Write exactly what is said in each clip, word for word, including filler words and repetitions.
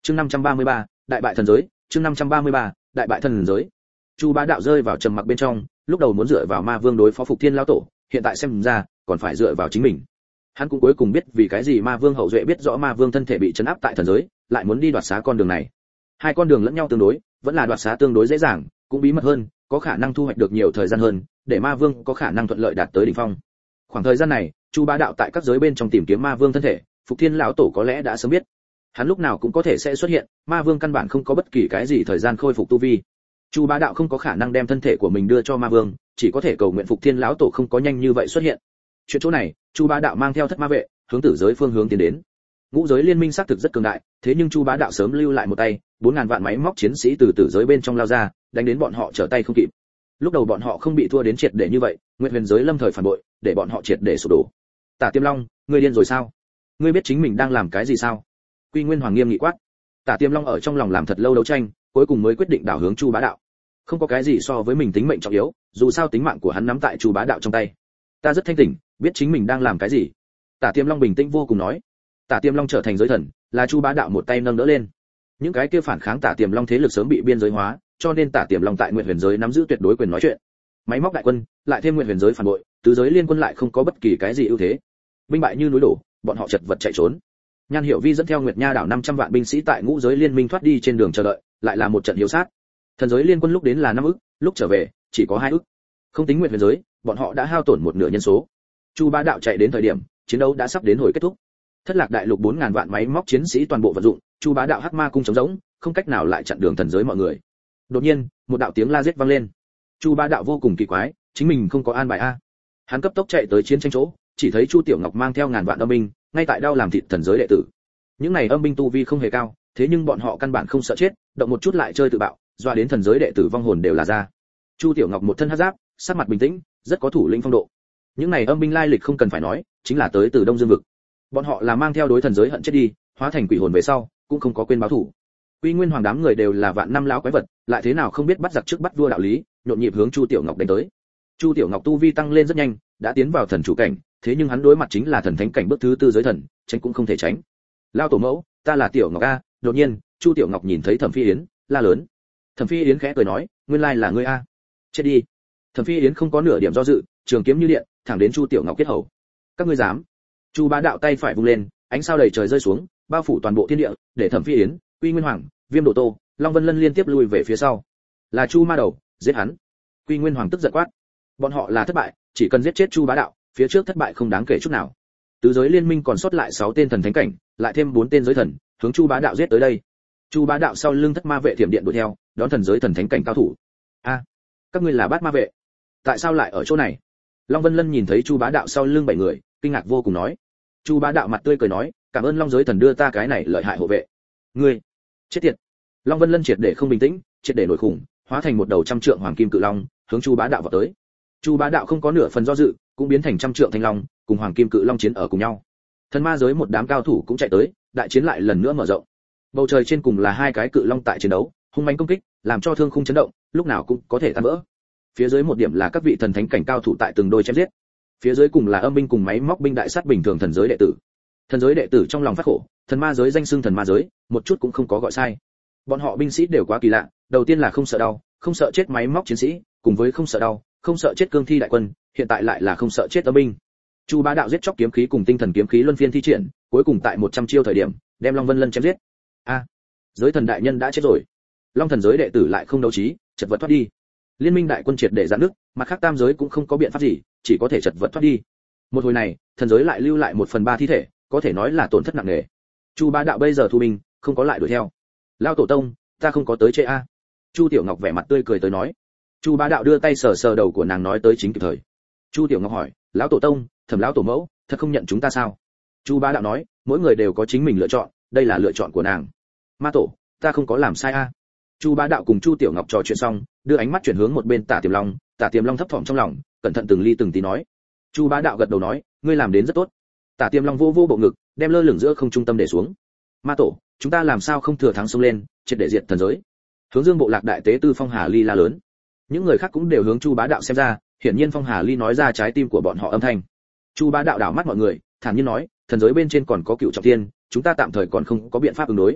Chương năm trăm ba mươi ba, đại bại thần giới, chương năm trăm ba mươi ba, đại bại thần giới. Chu Bá Đạo rơi vào trầm mặc bên trong, lúc đầu muốn dựa vào Ma Vương đối phó Phục Thiên lão tổ, hiện tại xem ra, còn phải dựa vào chính mình. Hắn cũng cuối cùng biết vì cái gì Ma Vương hậu duệ biết rõ Ma Vương thân thể bị trấn áp tại thần giới, lại muốn đi đoạt xá con đường này. Hai con đường lẫn nhau tương đối, vẫn là đoạt xá tương đối dễ dàng, cũng bí mật hơn, có khả năng thu hoạch được nhiều thời gian hơn, để Ma Vương có khả năng thuận lợi đạt tới đỉnh phong. Khoảng thời gian này, Chu Bá Đạo tại các giới bên trong tìm kiếm Ma Vương thân thể, Phục Thiên lão tổ có lẽ đã sớm biết. Hắn lúc nào cũng có thể sẽ xuất hiện, Ma Vương căn bản không có bất kỳ cái gì thời gian khôi phục tu vi. Chu Bá Đạo không có khả năng đem thân thể của mình đưa cho Ma Vương, chỉ có thể cầu nguyện Phục Thiên lão tổ không có nhanh như vậy xuất hiện. Chuyện chỗ này, Chu Bá Đạo mang theo thất ma vệ, hướng tử giới phương hướng tiến đến. Ngũ giới liên minh xác thực rất cường đại, thế nhưng Chu Bá Đạo sớm lưu lại một tay, bốn ngàn vạn máy móc chiến sĩ từ tử giới bên trong lao ra, đánh đến bọn họ trở tay không kịp. Lúc đầu bọn họ không bị thua đến triệt để như vậy, Nguyệt Huyền giới lâm thời phản bội, để bọn họ triệt để sụp đổ. Tả Tiêm Long, ngươi điên rồi sao? Ngươi biết chính mình đang làm cái gì sao? Quy Nguyên Hoàng nghiêm nghị quát. Tả Tiêm Long ở trong lòng làm thật lâu đấu tranh, cuối cùng mới quyết định đảo hướng Chu Bá Đạo. Không có cái gì so với mình tính mệnh trọng yếu, dù sao tính mạng của hắn nắm tại Chu Bá Đạo trong tay. Ta rất thanh tỉnh, biết chính mình đang làm cái gì. Tả Tiêm Long bình tĩnh vô cùng nói. Tả Tiêm Long trở thành giới thần, là Chu Bá Đạo một tay nâng đỡ lên. Những cái kia phản kháng Tả Tiêm Long thế lực sớm bị biên giới hóa, cho nên Tả Tiêm Long tại Nguyệt Huyền giới nắm giữ tuyệt đối quyền nói chuyện. Máy móc đại quân, lại thêm Nguyệt Huyền giới phản bội, tứ giới liên quân lại không có bất kỳ cái gì ưu thế. Binh bại như núi đổ, bọn họ chật vật chạy trốn. Nhan Hiểu Vi dẫn theo Nguyệt Nha đảo năm trăm vạn binh sĩ tại ngũ giới liên minh thoát đi trên đường chờ đợi, lại là một trận hiếu sát. Thần giới liên quân lúc đến là năm ức, lúc trở về chỉ có hai ức. Không tính Nguyệt Huyền giới, bọn họ đã hao tổn một nửa nhân số. Chu Bá Đạo chạy đến thời điểm, chiến đấu đã sắp đến hồi kết thúc. Thất Lạc đại lục bốn ngàn vạn máy móc chiến sĩ toàn bộ vận dụng, Chu Bá Đạo hắc ma cung chống rỗng, không cách nào lại chặn đường thần giới mọi người. Đột nhiên, một đạo tiếng la giết vang lên. Chu Bá Đạo vô cùng kỳ quái, chính mình không có an bài a. Hắn cấp tốc chạy tới chiến tranh chỗ, chỉ thấy Chu Tiểu Ngọc mang theo ngàn vạn âm binh, ngay tại đao làm thịt thần giới đệ tử. Những này âm binh tu vi không hề cao, thế nhưng bọn họ căn bản không sợ chết, động một chút lại chơi tự bạo, doa đến thần giới đệ tử vong hồn đều là ra. Chu Tiểu Ngọc một thân hắc giáp, sắc mặt bình tĩnh, rất có thủ lĩnh phong độ. Những này âm binh lai lịch không cần phải nói, chính là tới từ Đông Dương vực. Bọn họ là mang theo đối thần giới hận chết đi, hóa thành quỷ hồn về sau, cũng không có quên báo thù. Quy Nguyên Hoàng đám người đều là vạn năm lão quái vật, lại thế nào không biết bắt giặc trước bắt vua đạo lý, nhộn nhịp hướng Chu Tiểu Ngọc đánh tới. Chu Tiểu Ngọc tu vi tăng lên rất nhanh, đã tiến vào thần chủ cảnh, thế nhưng hắn đối mặt chính là thần thánh cảnh bước thứ tư giới thần, tránh cũng không thể tránh. Lao tổ mẫu, ta là Tiểu Ngọc a. Đột nhiên, Chu Tiểu Ngọc nhìn thấy Thẩm Phi Yến, la lớn. Thẩm Phi Yến khẽ cười nói, nguyên lai là ngươi a. Chết đi. Thẩm Phi Yến không có nửa điểm do dự, trường kiếm như điện, thẳng đến Chu Tiểu Ngọc kết hầu. Các ngươi dám? Chu Bá Đạo tay phải vung lên, ánh sao đầy trời rơi xuống, bao phủ toàn bộ thiên địa, để Thẩm Phi Yến, Quy Nguyên Hoàng, Viêm Đồ Tô, Long Vân Lân liên tiếp lui về phía sau. Là Chu Ma Đầu, giết hắn. Quy Nguyên Hoàng tức giận quát. Bọn họ là thất bại, chỉ cần giết chết Chu Bá Đạo, phía trước thất bại không đáng kể chút nào. Tứ giới liên minh còn sót lại sáu tên thần thánh cảnh, lại thêm bốn tên giới thần, hướng Chu Bá Đạo giết tới đây. Chu Bá Đạo sau lưng thất ma vệ thiểm điện đuổi theo, đón thần giới thần thánh cảnh cao thủ. A, các ngươi là bát ma vệ, tại sao lại ở chỗ này? Long Vân Lân nhìn thấy Chu Bá Đạo sau lưng bảy người, kinh ngạc vô cùng nói. Chu Bá Đạo mặt tươi cười nói, cảm ơn Long giới thần đưa ta cái này lợi hại hộ vệ. Ngươi, chết tiệt! Long Vân Lân triệt để không bình tĩnh, triệt để nổi khủng, hóa thành một đầu trăm trượng hoàng kim cự long, hướng Chu Bá Đạo vào tới. Chu Bá Đạo không có nửa phần do dự, cũng biến thành trăm trượng thanh long, cùng hoàng kim cự long chiến ở cùng nhau. Thần ma giới một đám cao thủ cũng chạy tới, đại chiến lại lần nữa mở rộng. Bầu trời trên cùng là hai cái cự long tại chiến đấu, hung mãnh công kích, làm cho thương khung chấn động, lúc nào cũng có thể tan vỡ. Phía dưới một điểm là các vị thần thánh cảnh cao thủ tại từng đôi chém giết. Phía dưới cùng là âm binh cùng máy móc binh đại sát bình thường thần giới đệ tử. Thần giới đệ tử trong lòng phát khổ, thần ma giới danh xưng thần ma giới, một chút cũng không có gọi sai. Bọn họ binh sĩ đều quá kỳ lạ, đầu tiên là không sợ đau, không sợ chết máy móc chiến sĩ, cùng với không sợ đau, không sợ chết cương thi đại quân, hiện tại lại là không sợ chết âm binh. Chu Bá Đạo giết chóc kiếm khí cùng tinh thần kiếm khí luân phiên thi triển, cuối cùng tại một trăm chiêu thời điểm, đem Long Vân Lân chém giết. A, giới thần đại nhân đã chết rồi. Long thần giới đệ tử lại không đấu trí, chật vật thoát đi. Liên minh đại quân triệt để giãn nước, mặt khác tam giới cũng không có biện pháp gì, chỉ có thể chật vật thoát đi. Một hồi này, thần giới lại lưu lại một phần ba thi thể, có thể nói là tổn thất nặng nề. Chu Bá Đạo bây giờ thu binh, không có lại đuổi theo. Lao tổ tông, ta không có tới chê a. Chu Tiểu Ngọc vẻ mặt tươi cười tới nói. Chu Bá Đạo đưa tay sờ sờ đầu của nàng nói tới chính kịp thời. Chu Tiểu Ngọc hỏi, lão tổ tông, Thẩm lão tổ mẫu, thật không nhận chúng ta sao? Chu Bá Đạo nói, mỗi người đều có chính mình lựa chọn, đây là lựa chọn của nàng. Ma tổ, ta không có làm sai a. Chu Bá Đạo cùng Chu Tiểu Ngọc trò chuyện xong, đưa ánh mắt chuyển hướng một bên Tả Tiềm Long, Tả Tiềm Long thấp thỏm trong lòng, cẩn thận từng ly từng tí nói. Chu Bá Đạo gật đầu nói, ngươi làm đến rất tốt. Tả Tiềm Long vô vô bộ ngực, đem lơ lửng giữa không trung tâm để xuống. Ma tổ, chúng ta làm sao không thừa thắng xông lên, triệt để diệt thần giới. Hướng Dương bộ lạc đại tế tư Phong Hà Ly la lớn. Những người khác cũng đều hướng Chu Bá Đạo xem ra, hiển nhiên Phong Hà Ly nói ra trái tim của bọn họ âm thanh. Chu Bá Đạo đảo mắt mọi người, thản nhiên nói, thần giới bên trên còn có cựu trọng thiên, chúng ta tạm thời còn không có biện pháp ứng đối.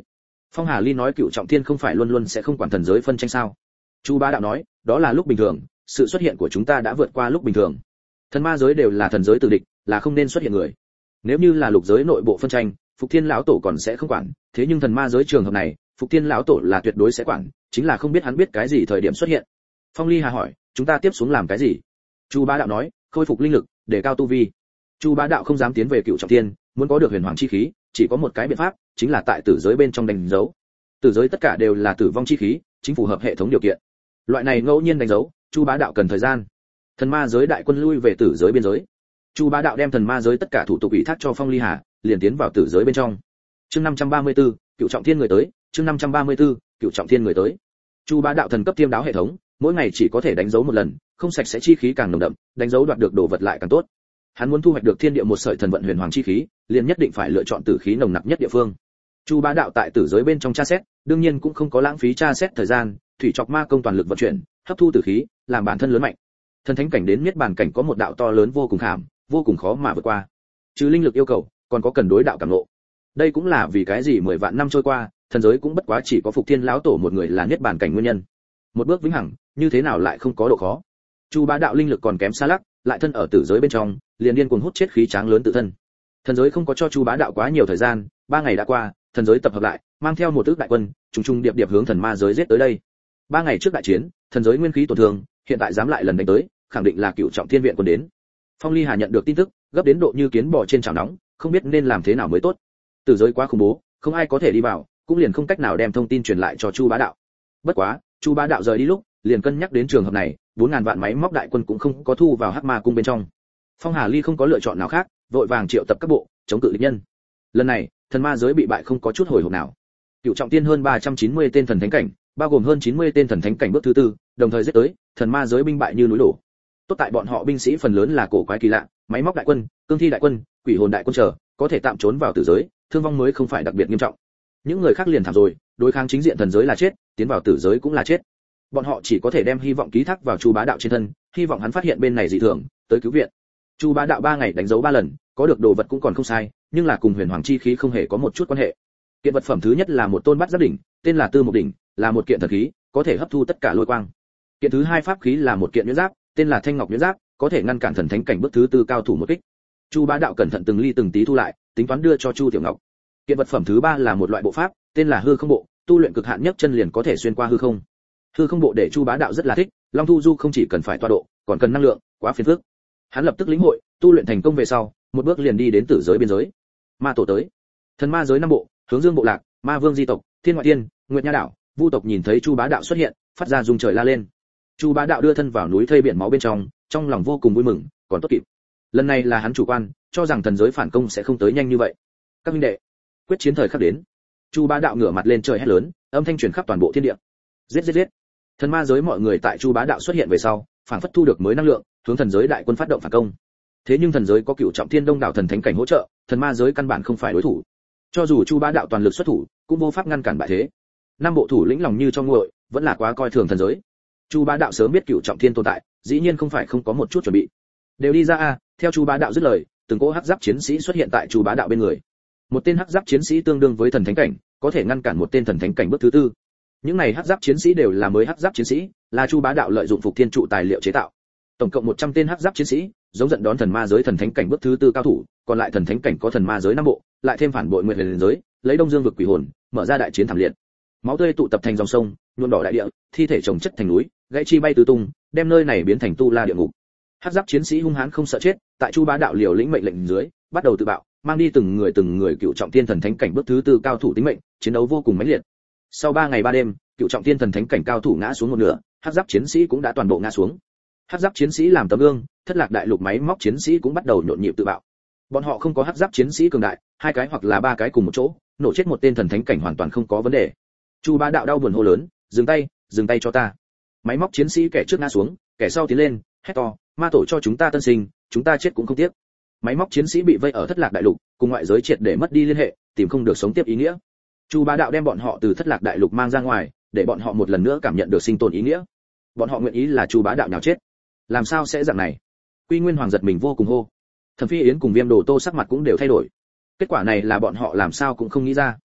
Phong Hà Ly nói Cựu Trọng Thiên không phải luôn luôn sẽ không quản thần giới phân tranh sao? Chu Bá Đạo nói, đó là lúc bình thường, sự xuất hiện của chúng ta đã vượt qua lúc bình thường. Thần ma giới đều là thần giới tử địch, là không nên xuất hiện người. Nếu như là lục giới nội bộ phân tranh, Phục Thiên lão tổ còn sẽ không quản, thế nhưng thần ma giới trường hợp này, Phục Thiên lão tổ là tuyệt đối sẽ quản, chính là không biết hắn biết cái gì thời điểm xuất hiện. Phong Ly Hà hỏi, chúng ta tiếp xuống làm cái gì? Chu Bá Đạo nói, khôi phục linh lực, để cao tu vi. Chu Bá Đạo không dám tiến về Cựu Trọng Thiên, muốn có được huyền hoàng chi khí, chỉ có một cái biện pháp, chính là tại tử giới bên trong đánh dấu. Tử giới tất cả đều là tử vong chi khí, chính phù hợp hệ thống điều kiện. Loại này ngẫu nhiên đánh dấu, Chu Bá Đạo cần thời gian. Thần ma giới đại quân lui về tử giới biên giới. Chu Bá Đạo đem thần ma giới tất cả thủ tục ủy thác cho Phong Ly Hà, liền tiến vào tử giới bên trong. Chương năm trăm ba mươi tư, Cựu Trọng Thiên người tới, chương năm trăm ba mươi tư, Cựu Trọng Thiên người tới. Chu Bá Đạo thần cấp tiêm đáo hệ thống, mỗi ngày chỉ có thể đánh dấu một lần, không sạch sẽ chi khí càng nồng đậm, đánh dấu đoạt được đồ vật lại càng tốt. Hắn muốn thu hoạch được thiên địa một sợi thần vận huyền hoàng chi khí, liền nhất định phải lựa chọn tử khí nồng nặc nhất địa phương. Chu Bá Đạo tại tử giới bên trong tra xét, đương nhiên cũng không có lãng phí tra xét thời gian, thủy chọc ma công toàn lực vận chuyển, hấp thu tử khí, làm bản thân lớn mạnh. Thần thánh cảnh đến niết bàn cảnh có một đạo to lớn vô cùng khảm, vô cùng khó mà vượt qua. Trừ linh lực yêu cầu, còn có cần đối đạo cảm ngộ. Đây cũng là vì cái gì mười vạn năm trôi qua, thần giới cũng bất quá chỉ có Phục Thiên lão tổ một người là niết bàn cảnh nguyên nhân. Một bước vĩnh hằng, như thế nào lại không có độ khó. Chu Bá Đạo linh lực còn kém xa lắc, lại thân ở tử giới bên trong, liền điên cuồng hút chết khí tráng lớn tự thân. Thần giới không có cho Chu Bá Đạo quá nhiều thời gian, ba ngày đã qua, thần giới tập hợp lại, mang theo một ước đại quân, trùng trùng điệp điệp hướng thần ma giới giết tới đây. Ba ngày trước đại chiến, thần giới nguyên khí tổn thương, hiện tại dám lại lần đánh tới, khẳng định là Cựu Trọng Thiên viện quân đến. Phong Ly Hà nhận được tin tức, gấp đến độ như kiến bò trên chảo nóng, không biết nên làm thế nào mới tốt. Tử giới quá khủng bố, không ai có thể đi vào, cũng liền không cách nào đem thông tin truyền lại cho Chu Bá Đạo. Bất quá, Chu Bá Đạo rời đi lúc, liền cân nhắc đến trường hợp này, bốn ngàn vạn máy móc đại quân cũng không có thu vào Hắc Ma cung bên trong. Phong Hà Ly không có lựa chọn nào khác, vội vàng triệu tập các bộ, chống cự địch nhân. Lần này, thần ma giới bị bại không có chút hồi hộp nào. Cựu Trọng Thiên hơn ba trăm chín mươi tên thần thánh cảnh, bao gồm hơn chín mươi tên thần thánh cảnh bước thứ tư, đồng thời giết tới, thần ma giới binh bại như núi đổ. Tốt tại bọn họ binh sĩ phần lớn là cổ quái kỳ lạ, máy móc đại quân, cương thi đại quân, quỷ hồn đại quân chờ, có thể tạm trốn vào tử giới, thương vong mới không phải đặc biệt nghiêm trọng. Những người khác liền thảm rồi, đối kháng chính diện thần giới là chết, tiến vào tử giới cũng là chết. Bọn họ chỉ có thể đem hy vọng ký thác vào Chu Bá Đạo trên thân, hy vọng hắn phát hiện bên này dị thường, tới cứu viện. Chu Bá Đạo ba ngày đánh dấu ba lần, có được đồ vật cũng còn không sai, nhưng là cùng huyền hoàng chi khí không hề có một chút quan hệ. Kiện vật phẩm thứ nhất là một tôn bát giáp đỉnh, tên là Tư Mục đỉnh, là một kiện thần khí, có thể hấp thu tất cả lôi quang. Kiện thứ hai pháp khí là một kiện nhuyễn giáp, tên là Thanh Ngọc nhuyễn giáp, có thể ngăn cản thần thánh cảnh bước thứ tư cao thủ một kích. Chu Bá Đạo cẩn thận từng ly từng tí thu lại, tính toán đưa cho Chu Tiểu Ngọc. Kiện vật phẩm thứ ba là một loại bộ pháp, tên là Hư Không bộ, tu luyện cực hạn nhất chân liền có thể xuyên qua hư không. Hư Không bộ để Chu Bá Đạo rất là thích, Long Thu Du không chỉ cần phải tọa độ, còn cần năng lượng, quá phiền phức. Hắn lập tức lĩnh hội, tu luyện thành công về sau, một bước liền đi đến tử giới biên giới. Ma tổ tới. Thần ma giới năm bộ, Hướng Dương bộ lạc, Ma Vương di tộc, Thiên Ngoại Thiên, Nguyệt Nha đảo, Vu tộc nhìn thấy Chu Bá Đạo xuất hiện, phát ra rung trời la lên. Chu Bá Đạo đưa thân vào núi thây biển máu bên trong, trong lòng vô cùng vui mừng, còn tốt kịp. Lần này là hắn chủ quan, cho rằng thần giới phản công sẽ không tới nhanh như vậy. Các huynh đệ, quyết chiến thời khắc đến. Chu Bá Đạo ngửa mặt lên trời hét lớn, âm thanh truyền khắp toàn bộ thiên địa. Giết giết giết. Thần ma giới mọi người tại Chu Bá Đạo xuất hiện về sau, phản phất thu được mới năng lượng, hướng thần giới đại quân phát động phản công. Thế nhưng thần giới có Cựu Trọng Thiên đông đảo thần thánh cảnh hỗ trợ, thần ma giới căn bản không phải đối thủ. Cho dù Chu Bá Đạo toàn lực xuất thủ, cũng vô pháp ngăn cản bại thế. Năm bộ thủ lĩnh lòng như cho nguội, vẫn là quá coi thường thần giới. Chu Bá Đạo sớm biết Cựu Trọng Thiên tồn tại, dĩ nhiên không phải không có một chút chuẩn bị. Đều đi ra a, theo Chu Bá Đạo dứt lời, từng cỗ hắc giáp chiến sĩ xuất hiện tại Chu Bá Đạo bên người. Một tên hắc giáp chiến sĩ tương đương với thần thánh cảnh, có thể ngăn cản một tên thần thánh cảnh bước thứ tư. Những này hắc giáp chiến sĩ đều là mới hắc giáp chiến sĩ, là Chu Bá Đạo lợi dụng Phục Thiên trụ tài liệu chế tạo. Tổng cộng một trăm tên hắc giáp chiến sĩ, giống giận đón thần ma giới thần thánh cảnh bước thứ tư cao thủ, còn lại thần thánh cảnh có thần ma giới năm bộ, lại thêm phản bội nguyệt huyền giới, lấy Đông Dương vực quỷ hồn, mở ra đại chiến thảm liệt. Máu tươi tụ tập thành dòng sông, nhuộm đỏ đại địa, thi thể chồng chất thành núi, gãy chi bay tứ tung, đem nơi này biến thành tu la địa ngục. Hắc giáp chiến sĩ hung hãn không sợ chết, tại Chu Bá Đạo liều lĩnh mệnh lệnh dưới, bắt đầu tự bạo, mang đi từng người từng người Cựu Trọng Thiên thần thánh cảnh bước thứ tư cao thủ tính mệnh, chiến đấu vô cùng mãnh liệt. Sau ba ngày ba đêm, Cựu Trọng Thiên thần thánh cảnh cao thủ ngã xuống một nửa, hắc giáp chiến sĩ cũng đã toàn bộ ngã xuống. Hắc giáp chiến sĩ làm tấm gương, thất lạc đại lục máy móc chiến sĩ cũng bắt đầu nhộn nhịp tự bạo. Bọn họ không có hắc giáp chiến sĩ cường đại, hai cái hoặc là ba cái cùng một chỗ, nổ chết một tên thần thánh cảnh hoàn toàn không có vấn đề. Chu Bá Đạo đau buồn hô lớn, dừng tay, dừng tay cho ta. Máy móc chiến sĩ kẻ trước ngã xuống, kẻ sau tiến lên, hét to, ma tổ cho chúng ta tân sinh, chúng ta chết cũng không tiếc. Máy móc chiến sĩ bị vây ở thất lạc đại lục, cùng ngoại giới triệt để mất đi liên hệ, tìm không được sống tiếp ý nghĩa. Chu Bá Đạo đem bọn họ từ thất lạc đại lục mang ra ngoài, để bọn họ một lần nữa cảm nhận được sinh tồn ý nghĩa. Bọn họ nguyện ý là Chu Bá Đạo nhào chết. Làm sao sẽ dạng này? Quy Nguyên Hoàng giật mình vô cùng hô. Thẩm Phi Yến cùng Viêm Đồ Tô sắc mặt cũng đều thay đổi. Kết quả này là bọn họ làm sao cũng không nghĩ ra.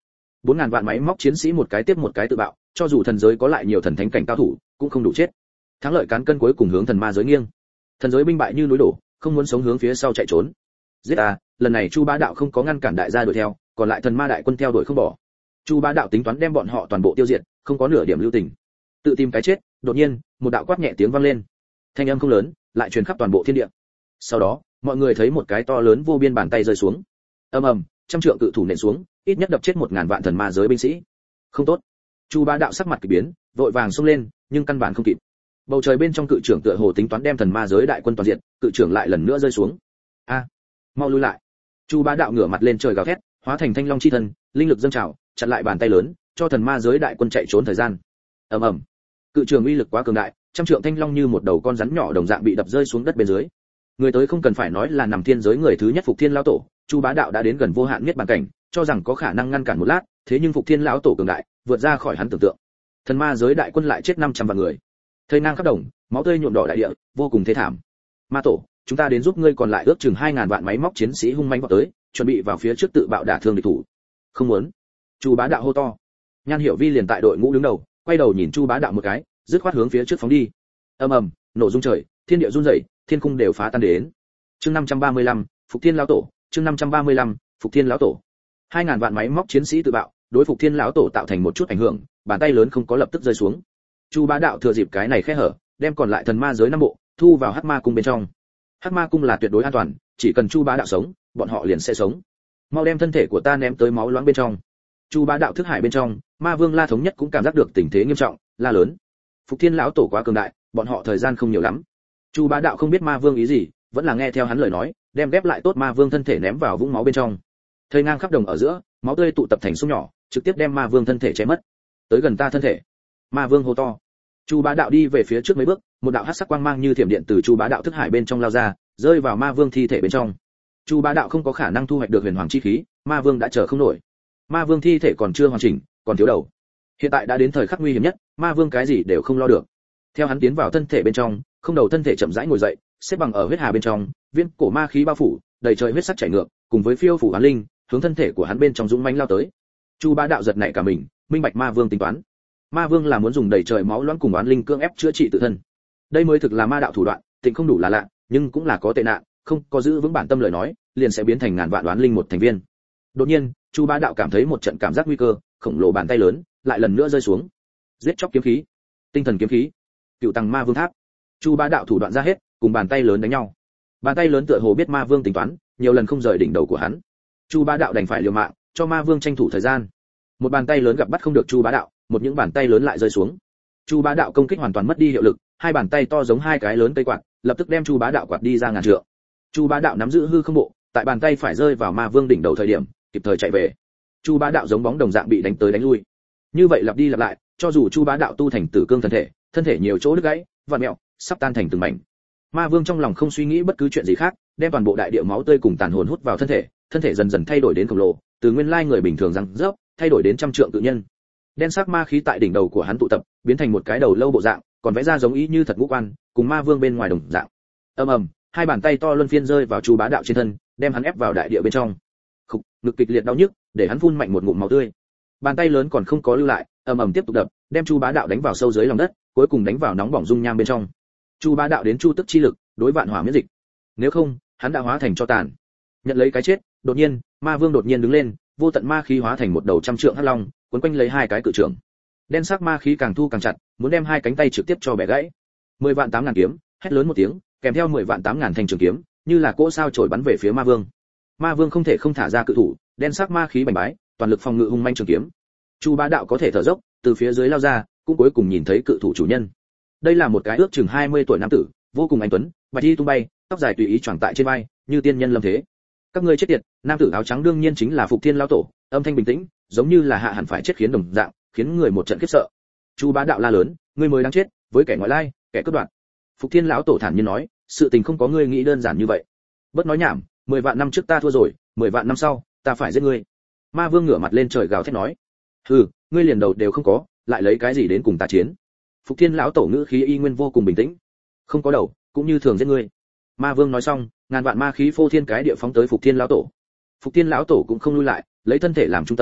bốn ngàn vạn máy móc chiến sĩ một cái tiếp một cái tự bạo, cho dù thần giới có lại nhiều thần thánh cảnh cao thủ, cũng không đủ chết. Thắng lợi cán cân cuối cùng hướng thần ma giới nghiêng. Thần giới binh bại như núi đổ, không muốn sống hướng phía sau chạy trốn. Giết a, lần này Chu Bá Đạo không có ngăn cản đại gia đuổi theo, còn lại thần ma đại quân theo đuổi không bỏ. Chu Bá Đạo tính toán đem bọn họ toàn bộ tiêu diệt, không có nửa điểm lưu tình. Tự tìm cái chết, đột nhiên, một đạo quát nhẹ tiếng vang lên. Thanh âm không lớn, lại truyền khắp toàn bộ thiên địa. Sau đó, mọi người thấy một cái to lớn vô biên bàn tay rơi xuống. Ầm ầm, trăm trượng cự thủ nện xuống, ít nhất đập chết một ngàn vạn thần ma giới binh sĩ. Không tốt. Chu Bá Đạo sắc mặt kỳ biến, vội vàng xông lên, nhưng căn bản không kịp. Bầu trời bên trong cự trưởng tựa hồ tính toán đem thần ma giới đại quân toàn diện, cự trưởng lại lần nữa rơi xuống. A, mau lui lại. Chu Bá Đạo ngửa mặt lên trời gào thét, hóa thành thanh long chi thân, linh lực dâng trào, chặn lại bàn tay lớn, cho thần ma giới đại quân chạy trốn thời gian. Ầm ầm. Cự trưởng uy lực quá cường đại, trăm trượng thanh long như một đầu con rắn nhỏ đồng dạng bị đập rơi xuống đất bên dưới. Người tới không cần phải nói là nằm thiên giới người thứ nhất Phục Thiên lão tổ, Chu Bá Đạo đã đến gần vô hạn miết bàn cảnh, cho rằng có khả năng ngăn cản một lát, thế nhưng Phục Thiên lão tổ cường đại, vượt ra khỏi hắn tưởng tượng. Thần ma giới đại quân lại chết năm trăm vạn người. Thây nang khắp đồng, máu tươi nhuộm đỏ đại địa, vô cùng thê thảm. Ma tổ, chúng ta đến giúp ngươi, còn lại ước chừng hai ngàn vạn máy móc chiến sĩ hung manh vọt tới, chuẩn bị vào phía trước tự bạo đả thương địch thủ. Không muốn. Chu Bá Đạo hô to. Nhan Hiểu Vi liền tại đội ngũ đứng đầu, quay đầu nhìn Chu Bá Đạo một cái, dứt khoát hướng phía trước phóng đi. Ầm ầm, nổ rung trời, thiên địa run rẩy, thiên cung đều phá tan đến. Chương năm trăm ba mươi lăm, Phục Thiên lão tổ, chương năm trăm ba mươi lăm, Phục Thiên lão tổ. hai ngàn vạn máy móc chiến sĩ tự bạo, đối Phục Thiên lão tổ tạo thành một chút ảnh hưởng, bàn tay lớn không có lập tức rơi xuống. Chu Bá Đạo thừa dịp cái này khe hở, đem còn lại thần ma giới năm bộ thu vào Hắc Ma cung bên trong. Hắc Ma cung là tuyệt đối an toàn, chỉ cần Chu Bá Đạo sống, bọn họ liền sẽ sống. Mau đem thân thể của ta ném tới máu loãng bên trong. Chu Bá Đạo thức hải bên trong, Ma Vương La Thống Nhất cũng cảm giác được tình thế nghiêm trọng, la lớn. Phục Thiên lão tổ quá cường đại, bọn họ thời gian không nhiều lắm. Chu Bá Đạo không biết Ma Vương ý gì, vẫn là nghe theo hắn lời nói, đem ghép lại tốt Ma Vương thân thể ném vào vũng máu bên trong. Thây ngang khắp đồng ở giữa, máu tươi tụ tập thành sông nhỏ, trực tiếp đem Ma Vương thân thể cháy mất. Tới gần ta thân thể. Ma Vương hô to. Chu Bá Đạo đi về phía trước mấy bước, một đạo hắc sắc quang mang như thiểm điện từ Chu Bá Đạo thức hải bên trong lao ra, rơi vào Ma Vương thi thể bên trong. Chu Bá Đạo không có khả năng thu hoạch được huyền hoàng chi khí, Ma Vương đã chờ không nổi. Ma Vương thi thể còn chưa hoàn chỉnh, còn thiếu đầu. Hiện tại đã đến thời khắc nguy hiểm nhất, Ma Vương cái gì đều không lo được. Theo hắn tiến vào thân thể bên trong, không đầu thân thể chậm rãi ngồi dậy, xếp bằng ở huyết hà bên trong, viên cổ ma khí bao phủ, đầy trời huyết sắc chảy ngược, cùng với phiêu phủ hoán linh, hướng thân thể của hắn bên trong dũng mãnh lao tới. Chu Bá Đạo giật nảy cả mình, minh bạch Ma Vương tính toán. Ma Vương là muốn dùng đầy trời máu loãng cùng oán linh cưỡng ép chữa trị tự thân. Đây mới thực là ma đạo thủ đoạn, tịnh không đủ là lạ, nhưng cũng là có tệ nạn, không có giữ vững bản tâm lời nói, liền sẽ biến thành ngàn vạn oán linh một thành viên. Đột nhiên, Chu Bá Đạo cảm thấy một trận cảm giác nguy cơ, khổng lồ bàn tay lớn lại lần nữa rơi xuống. Giết chóc kiếm khí, tinh thần kiếm khí, cựu tăng ma vương tháp. Chu Bá Đạo thủ đoạn ra hết, cùng bàn tay lớn đánh nhau. Bàn tay lớn tựa hồ biết Ma Vương tính toán, nhiều lần không rời đỉnh đầu của hắn. Chu Bá Đạo đành phải liều mạng, cho Ma Vương tranh thủ thời gian. Một bàn tay lớn gặp bắt không được Chu Bá Đạo, một những bàn tay lớn lại rơi xuống. Chu Bá Đạo công kích hoàn toàn mất đi hiệu lực, hai bàn tay to giống hai cái lớn cây quạt, lập tức đem Chu Bá Đạo quạt đi ra ngàn trượng. Chu Bá Đạo nắm giữ hư không bộ, tại bàn tay phải rơi vào Ma Vương đỉnh đầu thời điểm, kịp thời chạy về. Chu Bá Đạo giống bóng đồng dạng bị đánh tới đánh lui. Như vậy lặp đi lặp lại, cho dù Chu Bá Đạo tu thành tử cương thân thể, thân thể nhiều chỗ đứt gãy, vặn mèo, sắp tan thành từng mảnh. Ma Vương trong lòng không suy nghĩ bất cứ chuyện gì khác, đem toàn bộ đại địa máu tươi cùng tàn hồn hút vào thân thể, thân thể dần dần thay đổi đến khổng lồ, từ nguyên lai người bình thường răng rớp, thay đổi đến trăm trượng tự nhân. Đen sắc ma khí tại đỉnh đầu của hắn tụ tập, biến thành một cái đầu lâu bộ dạng, còn vẽ ra giống ý như thật ngũ quan, cùng Ma Vương bên ngoài đồng dạng. Ầm ầm, hai bàn tay to luân phiên rơi vào Chu Bá Đạo trên thân, đem hắn ép vào đại địa bên trong. Khục, ngực kịch liệt đau nhức, để hắn phun mạnh một ngụm máu tươi. Bàn tay lớn còn không có lưu lại, ầm ầm tiếp tục đập, đem Chu Bá Đạo đánh vào sâu dưới lòng đất, cuối cùng đánh vào nóng bỏng dung nham bên trong. Chu Bá Đạo đến chu tức chi lực, đối vạn hỏa miễn dịch. Nếu không, hắn đã hóa thành cho tàn. Nhận lấy cái chết, đột nhiên, Ma Vương đột nhiên đứng lên, vô tận ma khí hóa thành một đầu trăm trượng hắc long, quấn quanh lấy hai cái cự trưởng. Đen sắc ma khí càng thu càng chặt, muốn đem hai cánh tay trực tiếp cho bẻ gãy. Mười vạn tám ngàn kiếm, hét lớn một tiếng, kèm theo mười vạn tám ngàn thanh trường kiếm, như là cỗ sao chổi bắn về phía Ma Vương. Ma Vương không thể không thả ra cự thủ, đen sắc ma khí bành bái, toàn lực phòng ngự hung manh trường kiếm. Chu Bá Đạo có thể thở dốc, từ phía dưới lao ra, cũng cuối cùng nhìn thấy cự thủ chủ nhân. Đây là một cái ước chừng hai mươi tuổi nam tử, vô cùng anh tuấn, bạch y tung bay, tóc dài tùy ý choàng tại trên vai, như tiên nhân lâm thế. Các ngươi chết tiệt, nam tử áo trắng đương nhiên chính là Phục Thiên lão tổ, âm thanh bình tĩnh, giống như là hạ hẳn phải chết khiến đồng dạng, khiến người một trận khiếp sợ. Chu Bá Đạo la lớn, ngươi mới đáng chết, với kẻ ngoại lai, kẻ cướp đoạt. Phục Thiên lão tổ thản nhiên nói, sự tình không có ngươi nghĩ đơn giản như vậy. Bất nói nhảm, mười vạn năm trước ta thua rồi, mười vạn năm sau, ta phải giết ngươi. Ma Vương ngửa mặt lên trời gào thét nói, hừ, ngươi liền đầu đều không có, lại lấy cái gì đến cùng ta chiến? Phục Thiên lão tổ ngữ khí y nguyên vô cùng bình tĩnh, không có đầu, cũng như thường giết ngươi. Ma Vương nói xong, ngàn vạn ma khí phô thiên cái địa phóng tới Phục Thiên lão tổ. Phục Thiên lão tổ cũng không lui lại, lấy thân thể làm trung tâm,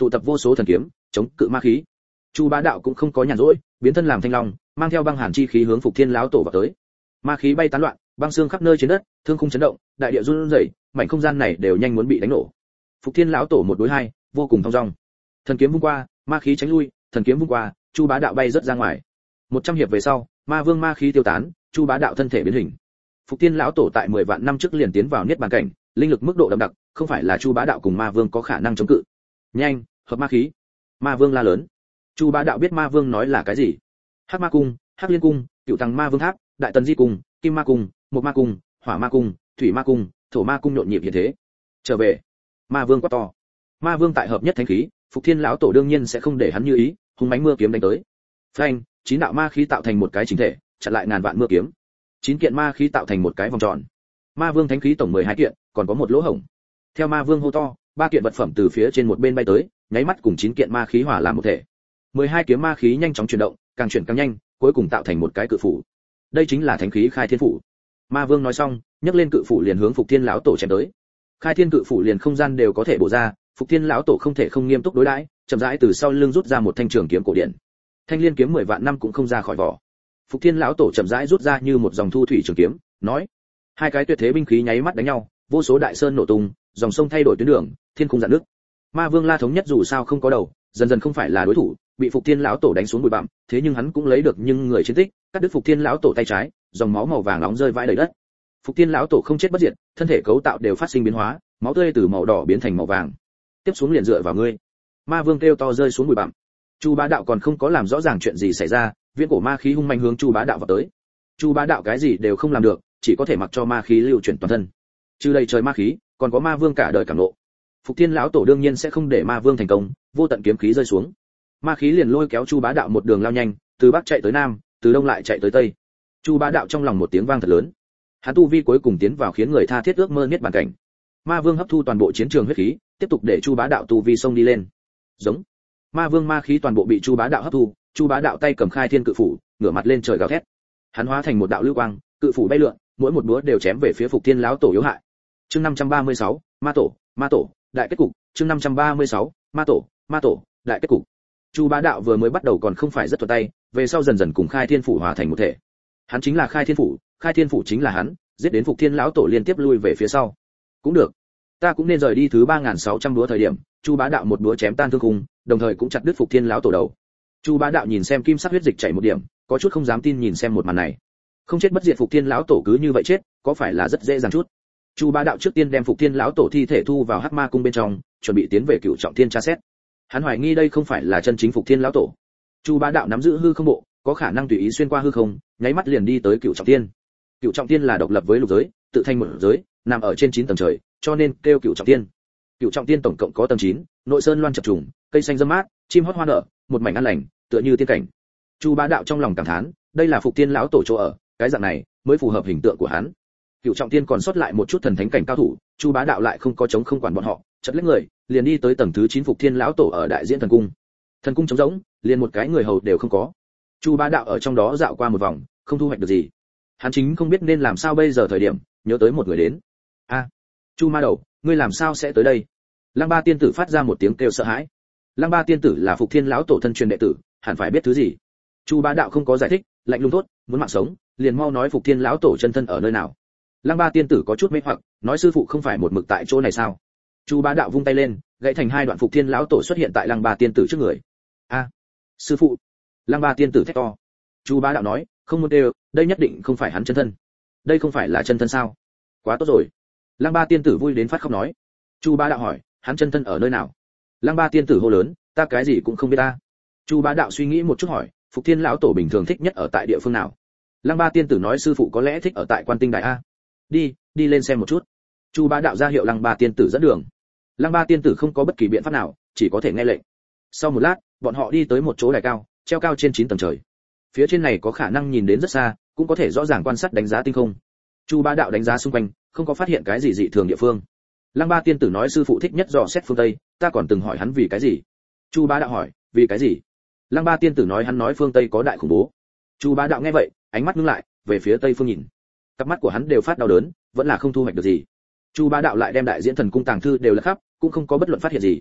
tụ tập vô số thần kiếm chống cự ma khí. Chu Bá Đạo cũng không có nhàn rỗi, biến thân làm thanh long, mang theo băng hàn chi khí hướng Phục Thiên lão tổ vào tới. Ma khí bay tán loạn, băng xương khắp nơi trên đất, thương khung chấn động, đại địa run rẩy, mảnh không gian này đều nhanh muốn bị đánh nổ. Phục Thiên lão tổ một đối hai, vô cùng thong dong. Thần kiếm vung qua, ma khí tránh lui, thần kiếm vung qua, Chu Bá Đạo bay rất ra ngoài. một trăm hiệp về sau, ma vương ma khí tiêu tán, Chu Bá Đạo thân thể biến hình. Phục Thiên lão tổ tại mười vạn năm trước liền tiến vào niết bàn cảnh, linh lực mức độ đậm đặc, không phải là Chu Bá Đạo cùng ma vương có khả năng chống cự. Nhanh, hợp ma khí. Ma vương la lớn. Chu Bá Đạo biết ma vương nói là cái gì. Hắc ma cung, Hắc liên cung, Cựu Tăng ma vương tháp, Đại tần di cung, Kim ma cung, Mộc ma cung, Hỏa ma cung, Thủy ma cung, Thổ ma cung nhộn nhịp hiện thế. Trở về. Ma vương quát to. Ma vương tại hợp nhất thánh khí, Phục Thiên lão tổ đương nhiên sẽ không để hắn như ý, hung mãnh mưa kiếm đánh tới. Phanh, chín đạo ma khí tạo thành một cái chính thể, chặn lại ngàn vạn mưa kiếm. Chín kiện ma khí tạo thành một cái vòng tròn. Ma vương thánh khí tổng mười hai kiện, còn có một lỗ hổng. Theo ma vương hô to, ba kiện vật phẩm từ phía trên một bên bay tới, nháy mắt cùng chín kiện ma khí hòa làm một thể. mười hai kiếm ma khí nhanh chóng chuyển động, càng chuyển càng nhanh, cuối cùng tạo thành một cái cự phủ. Đây chính là thánh khí Khai Thiên phủ. Ma vương nói xong, nhấc lên cự phủ liền hướng Phục Thiên lão tổ chém tới. Khai Thiên cự phủ liền không gian đều có thể bổ ra, Phục Thiên lão tổ không thể không nghiêm túc đối đãi, chậm rãi từ sau lưng rút ra một thanh trường kiếm cổ điển. Thanh liên kiếm mười vạn năm cũng không ra khỏi vỏ. Phục Thiên lão tổ chậm rãi rút ra như một dòng thu thủy trường kiếm, nói: hai cái tuyệt thế binh khí nháy mắt đánh nhau, vô số đại sơn nổ tung, dòng sông thay đổi tuyến đường, thiên khung dạn nước. Ma vương La thống nhất dù sao không có đầu, dần dần không phải là đối thủ, bị Phục Thiên lão tổ đánh xuống bụi bặm, thế nhưng hắn cũng lấy được nhưng người chiến tích, cắt đứt Phục Thiên lão tổ tay trái, dòng máu màu vàng nóng rơi vãi đầy đất. Phục Thiên lão tổ không chết bất diệt, thân thể cấu tạo đều phát sinh biến hóa, máu tươi từ màu đỏ biến thành màu vàng. Tiếp xuống liền dựa vào ngươi. Ma vương kêu to rơi xuống bụi bặm. Chu Bá Đạo còn không có làm rõ ràng chuyện gì xảy ra, viễn cổ ma khí hung mạnh hướng Chu Bá Đạo vào tới. Chu Bá Đạo cái gì đều không làm được, chỉ có thể mặc cho ma khí lưu chuyển toàn thân. Trừ đầy trời ma khí, còn có ma vương cả đời cảm nộ. Phục Thiên lão tổ đương nhiên sẽ không để ma vương thành công, vô tận kiếm khí rơi xuống. Ma khí liền lôi kéo Chu Bá Đạo một đường lao nhanh, từ bắc chạy tới nam, từ đông lại chạy tới tây. Chu Bá Đạo trong lòng một tiếng vang thật lớn. Hắn tu vi cuối cùng tiến vào khiến người tha thiết ước mơ niết bàn cảnh. Ma vương hấp thu toàn bộ chiến trường huyết khí, tiếp tục để Chu Bá Đạo tu vi xông đi lên. Giống. Ma vương ma khí toàn bộ bị Chu Bá Đạo hấp thu, Chu Bá Đạo tay cầm Khai Thiên cự phủ, ngửa mặt lên trời gào thét. Hắn hóa thành một đạo lưu quang, cự phủ bay lượn, mỗi một búa đều chém về phía Phục Thiên lão tổ yếu hại. Chương năm trăm ba mươi sáu, Ma tổ, Ma tổ, đại kết cục. Chương năm trăm ba mươi sáu, Ma tổ, Ma tổ, đại kết cục. Chu Bá Đạo vừa mới bắt đầu còn không phải rất thuận tay, về sau dần dần cùng Khai Thiên phủ hóa thành một thể. Hắn chính là Khai Thiên phủ, Khai Thiên phủ chính là hắn, giết đến Phục Thiên lão tổ liên tiếp lui về phía sau. Cũng được, ta cũng nên rời đi thứ ba nghìn sáu trăm búa thời điểm, Chu Bá Đạo một búa chém tan thương khung, đồng thời cũng chặt đứt Phục Thiên lão tổ đầu. Chu Bá Đạo nhìn xem kim sắc huyết dịch chảy một điểm, có chút không dám tin nhìn xem một màn này. Không chết bất diệt Phục Thiên lão tổ cứ như vậy chết, có phải là rất dễ dàng chút. Chu Bá Đạo trước tiên đem Phục Thiên lão tổ thi thể thu vào Hắc Ma cung bên trong, chuẩn bị tiến về Cựu Trọng Thiên tra xét. Hắn hoài nghi đây không phải là chân chính Phục Thiên lão tổ. Chu Bá Đạo nắm giữ hư không bộ, có khả năng tùy ý xuyên qua hư không, nháy mắt liền đi tới Cựu Trọng Thiên. Cựu Trọng Thiên là độc lập với lục giới, tự thành một giới, nằm ở trên chín tầng trời, cho nên kêu Cựu Trọng Thiên. Cựu Trọng Thiên tổng cộng có tầng chín, nội sơn loan chập trùng, cây xanh râm mát, chim hót hoa nở, một mảnh an lành, tựa như tiên cảnh. Chu Bá Đạo trong lòng cảm thán, đây là Phục Thiên lão tổ chỗ ở, cái dạng này mới phù hợp hình tượng của hắn. Cựu Trọng Thiên còn sót lại một chút thần thánh cảnh cao thủ, Chu Bá Đạo lại không có chống không quản bọn họ, chợt lấy người, liền đi tới tầng thứ chín Phục Thiên lão tổ ở đại diễn thần cung. Thần cung trống rỗng, liền một cái người hầu đều không có. Chu Bá Đạo ở trong đó dạo qua một vòng, không thu hoạch được gì. Hắn chính không biết nên làm sao bây giờ thời điểm, nhớ tới một người đến. A, Chu Ma Đầu, ngươi làm sao sẽ tới đây? Lăng Ba tiên tử phát ra một tiếng kêu sợ hãi. Lăng Ba tiên tử là Phục Thiên lão tổ thân truyền đệ tử, hẳn phải biết thứ gì. Chu Bá Đạo không có giải thích, lạnh lùng thốt, muốn mạng sống, liền mau nói Phục Thiên lão tổ chân thân ở nơi nào. Lăng Ba tiên tử có chút mê hoặc, nói sư phụ không phải một mực tại chỗ này sao? Chu Bá Đạo vung tay lên, gãy thành hai đoạn. Phục Thiên lão tổ xuất hiện tại Lăng Ba tiên tử trước người. A, sư phụ! Lăng Ba tiên tử thét to. Chu Bá Đạo nói, không muốn đều, đây nhất định không phải hắn chân thân. Đây không phải là chân thân sao? Quá tốt rồi. Lăng Ba tiên tử vui đến phát khóc nói. Chu Bá Đạo hỏi, hắn chân thân ở nơi nào? Lăng Ba tiên tử hô lớn, ta cái gì cũng không biết ta. Chu Bá Đạo suy nghĩ một chút hỏi, Phục Thiên lão tổ bình thường thích nhất ở tại địa phương nào? Lăng Ba tiên tử nói sư phụ có lẽ thích ở tại Quan Tinh Đại a. Đi, đi lên xem một chút. Chu Bá Đạo ra hiệu Lăng Ba tiên tử dẫn đường. Lăng Ba tiên tử không có bất kỳ biện pháp nào, chỉ có thể nghe lệnh. Sau một lát, bọn họ đi tới một chỗ đài cao, treo cao trên chín tầng trời. Phía trên này có khả năng nhìn đến rất xa, cũng có thể rõ ràng quan sát đánh giá tinh không. Chu Bá Đạo đánh giá xung quanh, không có phát hiện cái gì dị thường địa phương. Lăng Ba tiên tử nói sư phụ thích nhất dò xét phương Tây, ta còn từng hỏi hắn vì cái gì. Chu Bá Đạo hỏi, vì cái gì? Lăng Ba tiên tử nói hắn nói phương Tây có đại khủng bố. Chu Bá Đạo nghe vậy, ánh mắt ngưng lại, về phía Tây phương nhìn. Cặp mắt của hắn đều phát đau đớn, vẫn là không thu hoạch được gì. Chu Bá Đạo lại đem đại diễn thần cung tàng thư đều lật khắp, cũng không có bất luận phát hiện gì.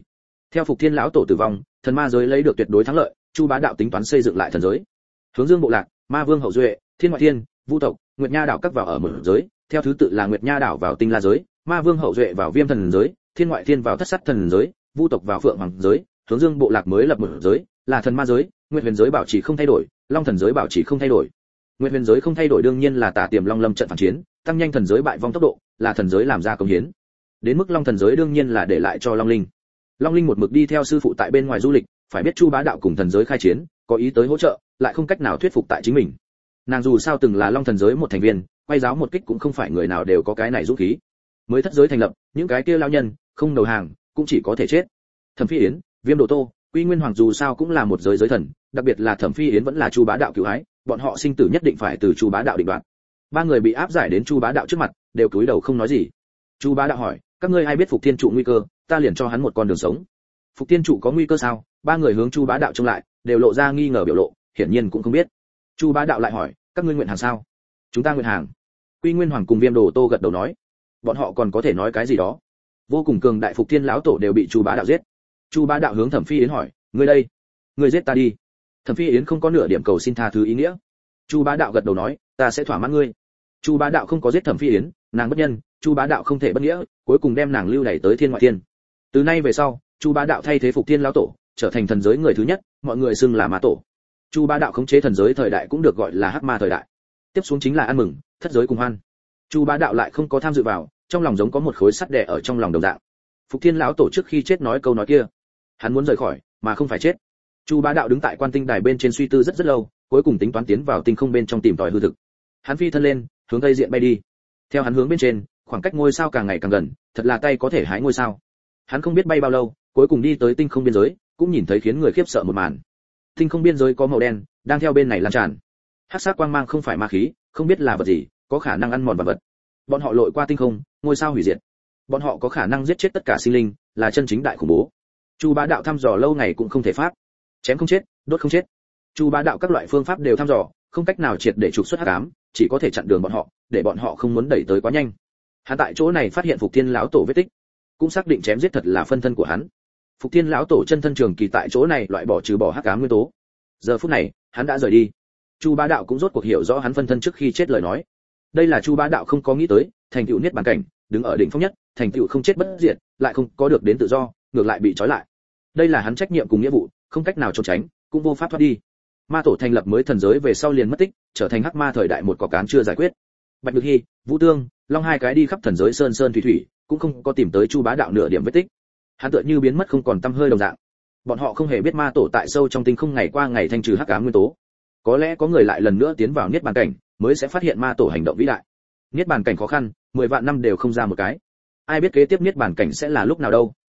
Theo Phục Thiên lão tổ tử vong, thần ma giới lấy được tuyệt đối thắng lợi, Chu Bá đạo tính toán xây dựng lại thần giới. Hướng Dương bộ lạc, Ma Vương hậu duệ, Thiên ngoại thiên, Vu tộc, Nguyệt Nha đảo các vào ở một giới, theo thứ tự là Nguyệt Nha đảo vào Tinh La giới, Ma Vương hậu duệ vào Viêm thần giới, Thiên ngoại thiên vào Thất Sát thần giới, Vu tộc vào Phượng hoàng giới, Hướng Dương bộ lạc mới lập một giới, là thần ma giới, Nguyệt Huyền giới bảo trì không thay đổi, Long thần giới bảo trì không thay đổi. Nguyệt Huyền giới không thay đổi đương nhiên là Tả Tiềm Long Lâm trận phản chiến, tăng nhanh thần giới bại vong tốc độ, là thần giới làm ra công hiến. Đến mức Long thần giới đương nhiên là để lại cho Long Linh. Long Linh một mực đi theo sư phụ tại bên ngoài du lịch, phải biết Chu Bá đạo cùng thần giới khai chiến, có ý tới hỗ trợ, lại không cách nào thuyết phục tại chính mình. Nàng dù sao từng là Long thần giới một thành viên, quay giáo một kích cũng không phải người nào đều có cái này dũng khí. Mới thất giới thành lập, những cái kia lao nhân không đầu hàng, cũng chỉ có thể chết. Thẩm Phi Yến, Viêm Đồ Tô, Quy Nguyên Hoàng dù sao cũng là một giới giới thần, đặc biệt là Thẩm Phi Yến vẫn là Chu Bá đạo cứu ái, bọn họ sinh tử nhất định phải từ Chu Bá đạo định đoạt. Ba người bị áp giải đến Chu Bá đạo trước mặt, đều cúi đầu không nói gì. Chu Bá đạo hỏi, các ngươi ai biết Phục Thiên trụ nguy cơ, ta liền cho hắn một con đường sống. Phục Thiên trụ có nguy cơ sao? Ba người hướng Chu Bá đạo trông lại, đều lộ ra nghi ngờ biểu lộ, hiển nhiên cũng không biết. Chu Bá đạo lại hỏi, các ngươi nguyện hàng sao? Chúng ta nguyện hàng. Quy Nguyên Hoàng cùng Viêm Đồ Tô gật đầu nói. Bọn họ còn có thể nói cái gì đó? Vô cùng cường đại Phục Thiên lão tổ đều bị Chu Bá đạo giết. Chu Bá đạo hướng Thẩm Phi Yến hỏi, ngươi đây, ngươi giết ta đi. Thẩm Phi Yến không có nửa điểm cầu xin tha thứ ý nghĩa. Chu Bá đạo gật đầu nói, ta sẽ thỏa mãn ngươi. Chu Bá đạo không có giết Thẩm Phi Yến, nàng bất nhân, Chu Bá đạo không thể bất nghĩa, cuối cùng đem nàng lưu đày tới Thiên ngoại thiên. Từ nay về sau, Chu Bá đạo thay thế Phục Thiên lão tổ, trở thành thần giới người thứ nhất, mọi người xưng là ma tổ. Chu Bá đạo khống chế thần giới thời đại cũng được gọi là hắc ma thời đại. Tiếp xuống chính là ăn mừng, thất giới cùng hoan. Chu Bá đạo lại không có tham dự vào, trong lòng giống có một khối sắt đè ở trong lòng đồng dạng. Phục Thiên lão tổ trước khi chết nói câu nói kia, hắn muốn rời khỏi, mà không phải chết. Chu Bá đạo đứng tại quan tinh đài bên trên suy tư rất rất lâu, cuối cùng tính toán tiến vào tinh không bên trong tìm tòi hư thực. Hắn phi thân lên, hướng tây diện bay đi. Theo hắn hướng bên trên, khoảng cách ngôi sao càng ngày càng gần, thật là tay có thể hái ngôi sao. Hắn không biết bay bao lâu, cuối cùng đi tới tinh không biên giới, cũng nhìn thấy khiến người khiếp sợ một màn. Tinh không biên giới có màu đen, đang theo bên này lan tràn. Hắc sắc quang mang không phải ma khí, không biết là vật gì, có khả năng ăn mòn vật vật. Bọn họ lội qua tinh không, ngôi sao hủy diệt. Bọn họ có khả năng giết chết tất cả sinh linh, là chân chính đại khủng bố. Chu Bá đạo thăm dò lâu ngày cũng không thể pháp. Chém không chết, đốt không chết. Chu Bá đạo các loại phương pháp đều thăm dò, không cách nào triệt để trục xuất hắc ám, chỉ có thể chặn đường bọn họ, để bọn họ không muốn đẩy tới quá nhanh. Hắn tại chỗ này phát hiện Phục Thiên lão tổ vết tích, cũng xác định chém giết thật là phân thân của hắn. Phục Thiên lão tổ chân thân trường kỳ tại chỗ này loại bỏ trừ bỏ hắc ám nguyên tố. Giờ phút này, hắn đã rời đi. Chu Bá đạo cũng rốt cuộc hiểu rõ hắn phân thân trước khi chết lời nói. Đây là Chu Bá đạo không có nghĩ tới, thành tựu niết bàn cảnh, đứng ở đỉnh phong nhất, thành tựu không chết bất diệt, lại không có được đến tự do, ngược lại bị trói lại. Đây là hắn trách nhiệm cùng nghĩa vụ, không cách nào trốn tránh, cũng vô pháp thoát đi. Ma tổ thành lập mới thần giới về sau liền mất tích, trở thành hắc ma thời đại một cọc cán chưa giải quyết. Bạch Nhược Hi, Vũ Tương, Long hai cái đi khắp thần giới sơn sơn thủy thủy, cũng không có tìm tới Chu Bá đạo nửa điểm vết tích. Hắn tựa như biến mất không còn tăm hơi đồng dạng. Bọn họ không hề biết ma tổ tại sâu trong tinh không ngày qua ngày thanh trừ hắc ám nguyên tố. Có lẽ có người lại lần nữa tiến vào niết bàn cảnh, mới sẽ phát hiện ma tổ hành động vĩ đại. Niết bàn cảnh khó khăn, mười vạn năm đều không ra một cái. Ai biết kế tiếp niết bàn cảnh sẽ là lúc nào đâu.